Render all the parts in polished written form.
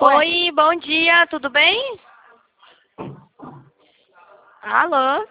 Ué, Oi, bom dia, tudo bem? Alô,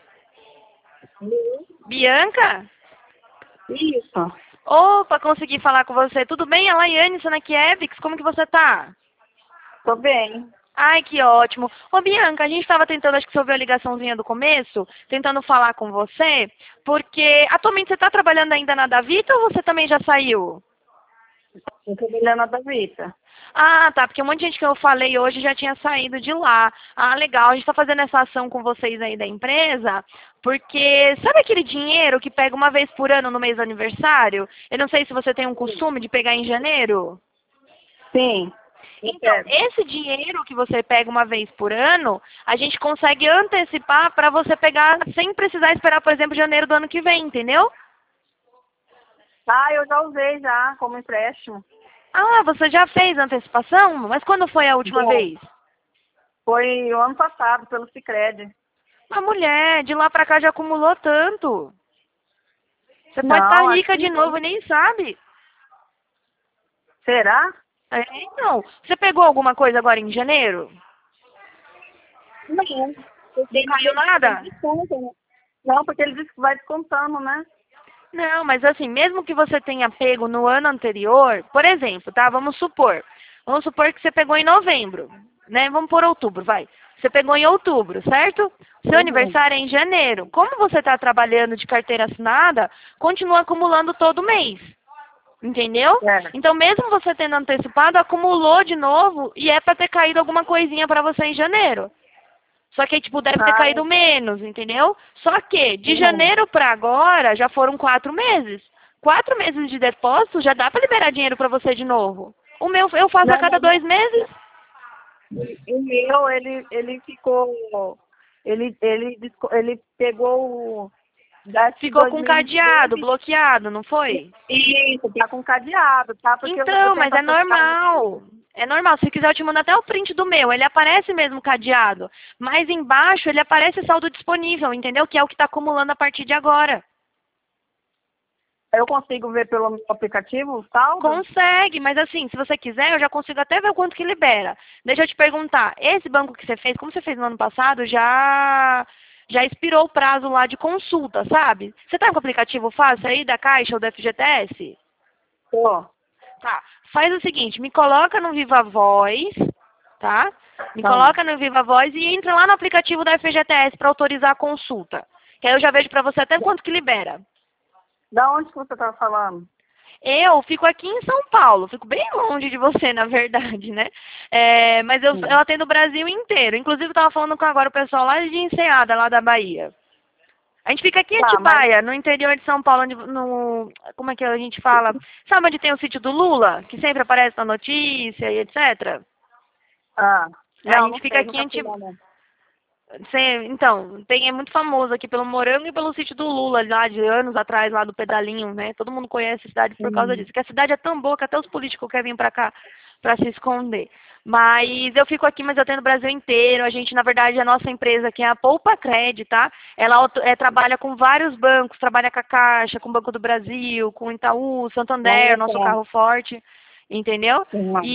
Bianca? isso. Opa, consegui falar com você. Tudo bem? A Laiane Sanakiewicz, como que você tá? Tô bem. Ai, que ótimo. Ô, Bianca, a gente estava tentando, acho que você ouviu a ligaçãozinha do começo, tentando falar com você, porque atualmente você está trabalhando ainda na Davita ou você também já saiu? Tô trabalhando na Davita. Ah, tá, porque um monte de gente que eu falei hoje já tinha saído de lá. Ah, legal, a gente está fazendo essa ação com vocês aí da empresa, porque sabe aquele dinheiro que pega uma vez por ano no mês do aniversário? Eu não sei se você tem um costume de pegar em janeiro. Sim, eu Então, quero. esse dinheiro que você pega uma vez por ano, a gente consegue antecipar para você pegar sem precisar esperar, por exemplo, janeiro do ano que vem, entendeu? Ah, eu já usei já como empréstimo. Ah, você já fez antecipação? Mas quando foi a última Já. vez? Foi o ano passado, pelo Sicredi. A mulher, de lá pra cá já acumulou tanto. Você pode estar Não, acho rica que de não. novo e nem sabe. Será? É, então, você pegou alguma coisa agora em janeiro? Não. Porque Não caiu ele nada? desconta, né? Não, porque ele disse que vai descontando, né? Não, mas assim, mesmo que você tenha pego no ano anterior, por exemplo, tá? Vamos supor. Vamos supor que você pegou em novembro, né? Vamos por outubro, vai. Você pegou em outubro, certo? Seu Uhum. aniversário é em janeiro. Como você está trabalhando de carteira assinada, continua acumulando todo mês. Entendeu? É. Então, mesmo você tendo antecipado, acumulou de novo e é para ter caído alguma coisinha para você em janeiro. Só que, tipo, deve ter Ah, caído menos, entendeu? Só que, de uhum. janeiro para agora, já foram 4 meses. 4 meses de depósito já dá para liberar dinheiro para você de novo. O meu eu faço a Não, cada mas 2 meses. o meu, ele ficou. Ele pegou acho que Ficou com 2013. cadeado, bloqueado, não foi? Isso, tá com cadeado, tá? Porque eu Então, mas tento é acessar. normal. É normal. Se quiser, eu te mando até o print do meu. Ele aparece mesmo cadeado. Mas embaixo ele aparece saldo disponível, entendeu? Que é o que está acumulando a partir de agora. Eu consigo ver pelo meu aplicativo o saldo? Consegue, mas assim, se você quiser, eu já consigo até ver o quanto que libera. Deixa eu te perguntar, esse banco que você fez, como você fez no ano passado, já expirou o prazo lá de consulta, sabe? Você tá com o aplicativo fácil aí da Caixa ou da FGTS? Tô. Tá. Faz o seguinte, me coloca no Viva Voz, tá? Me Tá. coloca no Viva Voz e entra lá no aplicativo da FGTS para autorizar a consulta. Que aí eu já vejo para você até quanto que libera. Da onde que você tá falando? Eu fico aqui em São Paulo, fico bem longe de você, na verdade, né? É, mas eu Sim. atendo o Brasil inteiro. Inclusive, eu estava falando com agora o pessoal lá de Enseada, lá da Bahia. A gente fica aqui em Tá, mas. Atibaia, no interior de São Paulo, como é que a gente fala? Sabe onde tem o sítio do Lula, que sempre aparece na notícia e etc? Ah, A não, gente não fica sei, aqui em nunca fui Atibaia. lá, não. Então, é muito famoso aqui pelo morango e pelo sítio do Lula, lá de anos atrás, lá do Pedalinho, né? Todo mundo conhece a cidade por causa Hum. disso. Que a cidade é tão boa que até os políticos querem vir pra cá pra se esconder. Mas eu fico aqui, mas eu tenho no Brasil inteiro. A gente, na verdade, a nossa empresa, que é a Poupa Cred, tá? Ela trabalha com vários bancos, trabalha com a Caixa, com o Banco do Brasil, com o Itaú, Santander, Ah, nosso tá. carro forte, entendeu? Sim.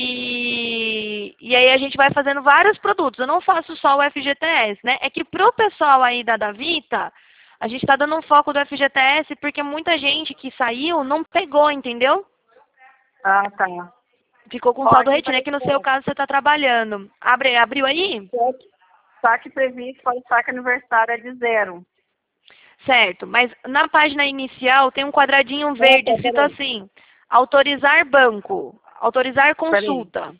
E aí a gente vai fazendo vários produtos. Eu não faço só o FGTS, né? É que pro pessoal aí da Davita, a gente está dando um foco do FGTS porque muita gente que saiu não pegou, entendeu? Ah, tá. Ficou com Ó, saldo aqui retido, é que no seu apareceu. caso você está trabalhando. Abriu aí? Saque previsto para o saque aniversário é de zero. Certo, mas na página inicial tem um quadradinho Ah, verde tá, escrito peraí. assim, autorizar banco, autorizar Peraí. consulta.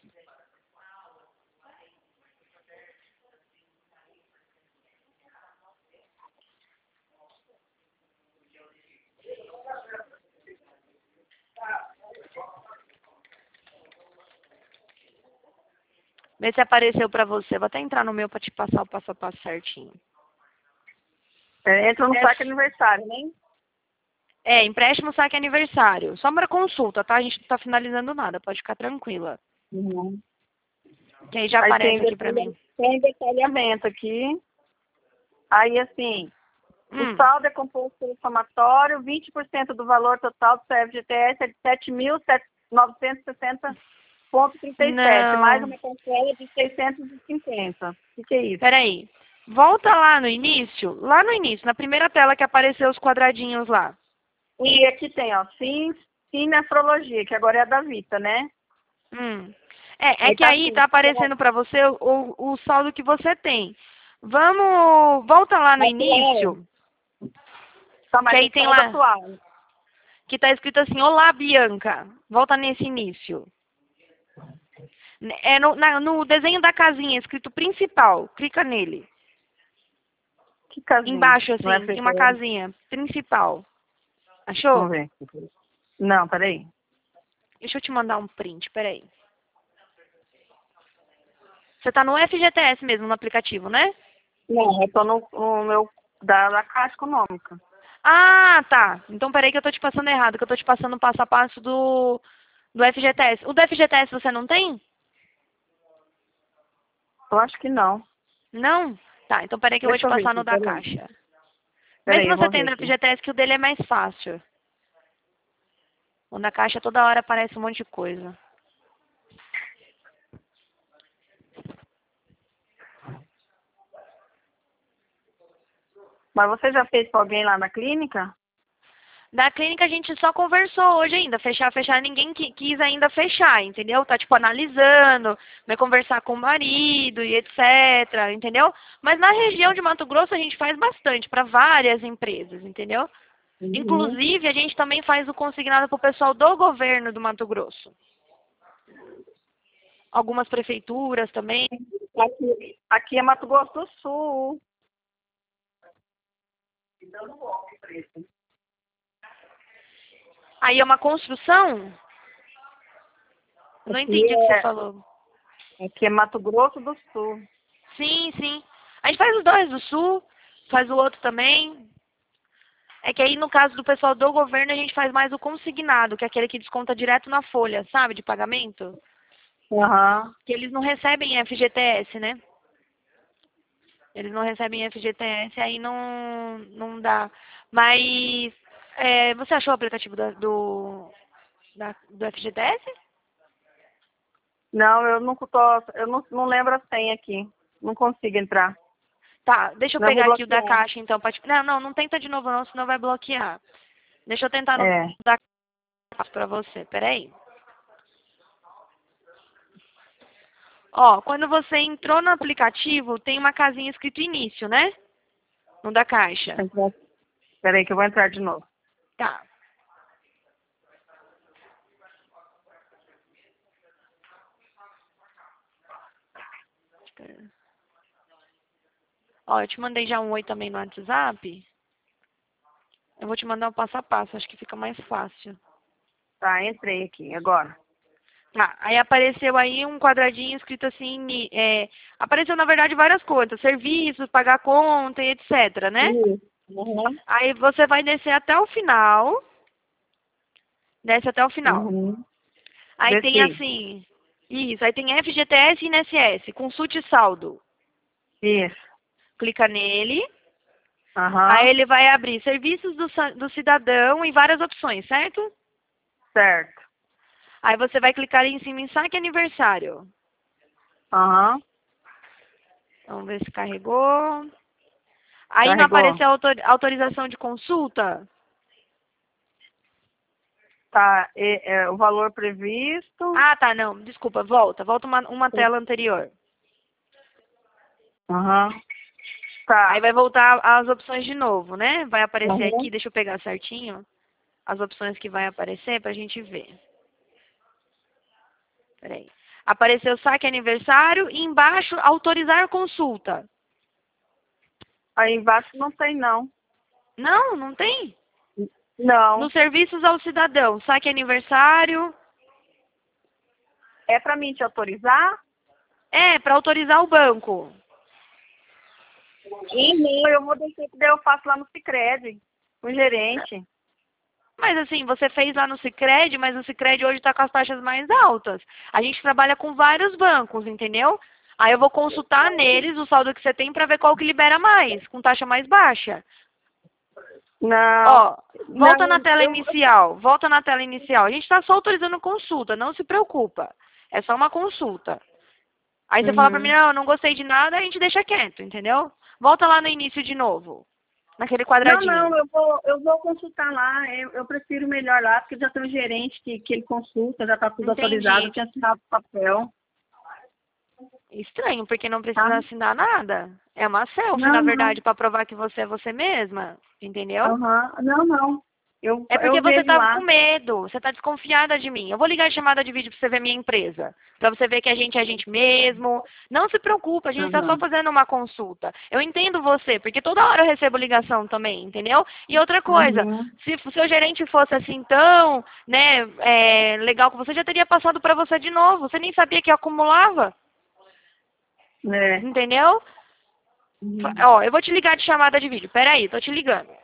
Vê se apareceu para você. Vou até entrar no meu para te passar o passo a passo certinho. Entra no É, saque aniversário, né? empréstimo, saque aniversário. Só para consulta, tá? A gente não tá finalizando nada, pode ficar tranquila. Uhum. Que aí já Aí aparece aqui para mim. tem detalhamento aqui. Aí, assim, o Hum, saldo é composto pelo somatório, 20% do valor total do CFGTS é de 7.960. 4.37, mais Não. uma parcela de 650. O que é isso? Peraí. Volta lá no início. Lá no início, na primeira tela que apareceu os quadradinhos lá. E aqui tem, ó, sim nefrologia, que agora é a da Vita, né? É Aí que tá aí assim, tá aparecendo para você o saldo que você tem. Volta lá no atual. início, Tá, que mas aí o tem saldo lá, atual. que tá escrito assim, Olá, Bianca. Volta nesse início. É no desenho da casinha, escrito principal. Clica nele. Que casinha? Embaixo, Não é assim, tem uma FGTS? casinha. Principal. Achou? Vamos ver. Não, peraí. Deixa eu te mandar um print, peraí. Você tá no FGTS mesmo, no aplicativo, né? Não, eu tô no meu, da Caixa Econômica. Ah, tá. Então peraí que eu tô te passando errado, que eu tô te passando o passo a passo do FGTS. O do FGTS você não tem? Eu acho que não. Não? Tá, então peraí que eu vou te Deixa eu ver passar no aqui, da peraí. Caixa. Vê se Peraí, eu você vou tem ver do aqui. FGTS, que o dele é mais fácil. O da Caixa toda hora aparece um monte de coisa. Mas você já fez com alguém lá na clínica? Da clínica a gente só conversou hoje ainda. Fechar, ninguém quis ainda fechar, entendeu? Tá tipo analisando, vai conversar com o marido e etc, entendeu? Mas na região de Mato Grosso a gente faz bastante para várias empresas, entendeu? Uhum. Inclusive a gente também faz o consignado para o pessoal do governo do Mato Grosso. Algumas prefeituras também. Aqui é Mato Grosso do Sul. Aí é uma construção? Não Aqui entendi o que você é, falou. aqui é Mato Grosso do Sul. Sim, sim. A gente faz os dois, do Sul, faz o outro também. É que aí, no caso do pessoal do governo, a gente faz mais o consignado, que é aquele que desconta direto na folha, sabe, de pagamento. Aham. Que eles não recebem FGTS, né? Eles não recebem FGTS, aí não dá. Mas, você achou o aplicativo do FGTS? Não, eu não lembro a senha aqui. Não consigo entrar. Tá, deixa eu Não, eu vou pegar aqui o da bloquear. Caixa, então. Não tenta de novo não, senão vai bloquear. Deixa eu tentar no É. da Caixa pra você, peraí. Ó, quando você entrou no aplicativo, tem uma casinha escrito início, né? No da Caixa. Peraí que eu vou entrar de novo. Tá. Ó, eu te mandei já um oi também no WhatsApp. Eu vou te mandar o passo a passo, acho que fica mais fácil. Tá, entrei aqui agora. Tá, aí apareceu aí um quadradinho escrito assim, apareceu na verdade várias coisas, serviços, pagar conta e etc, né? Isso. Uhum. Aí você vai descer até o final, desce até o final. Uhum. Aí tem Desci. assim, isso, aí tem FGTS e INSS, consulte saldo. Isso. Clica nele, aí Aham. ele vai abrir serviços do cidadão e várias opções, certo? Certo. Aí você vai clicar em cima em saque aniversário. Aham. Vamos ver se carregou. Aí não Carregou. apareceu autorização de consulta? Tá, o valor previsto. Ah, tá, não. Desculpa, volta. Volta uma tela anterior. Aham. Aí Tá. vai voltar as opções de novo, né? Vai aparecer Aham. aqui, deixa eu pegar certinho as opções que vai aparecer pra gente ver. Peraí. Apareceu saque aniversário e embaixo autorizar consulta. Aí embaixo não tem, não. Não, não tem. Não. Nos serviços ao cidadão, saque aniversário. É pra mim te autorizar? É, para autorizar o banco. E não, eu vou deixar que daí eu faço lá no Sicredi, com o gerente. Mas assim, você fez lá no Sicredi, mas o Sicredi hoje está com as taxas mais altas. A gente trabalha com vários bancos, entendeu? Aí eu vou consultar neles o saldo que você tem para ver qual que libera mais, com taxa mais baixa. Não. Ó, volta na Não, tela inicial, volta na tela inicial. A gente está só autorizando consulta, não se preocupa. É só uma consulta. Aí você fala pra mim, Uhum. não, eu não gostei de nada, a gente deixa quieto, entendeu? Volta lá no início de novo, naquele Não, quadradinho. não, eu vou consultar lá. Eu prefiro melhor lá, porque já tem um gerente que ele consulta, já está tudo autorizado, eu Entendi. tinha assinado o papel, Estranho, porque não tá? precisa assinar nada. É uma selfie, na Não, não. verdade, para provar que você é você mesma, entendeu? Aham. Não, não. É porque Eu você vejo tá com lá. medo, você tá desconfiada de mim. Eu vou ligar de chamada de vídeo pra você ver minha empresa. Pra você ver que a gente é a gente mesmo. Não se preocupa, a gente tá só Aham. fazendo uma consulta. Eu entendo você, porque toda hora eu recebo ligação também, entendeu? E outra coisa, Uhum. se o seu gerente fosse assim tão, né, legal com você, já teria passado pra você de novo. Você nem sabia que acumulava, É. entendeu? Uhum. Ó, eu vou te ligar de chamada de vídeo. Peraí, tô te ligando.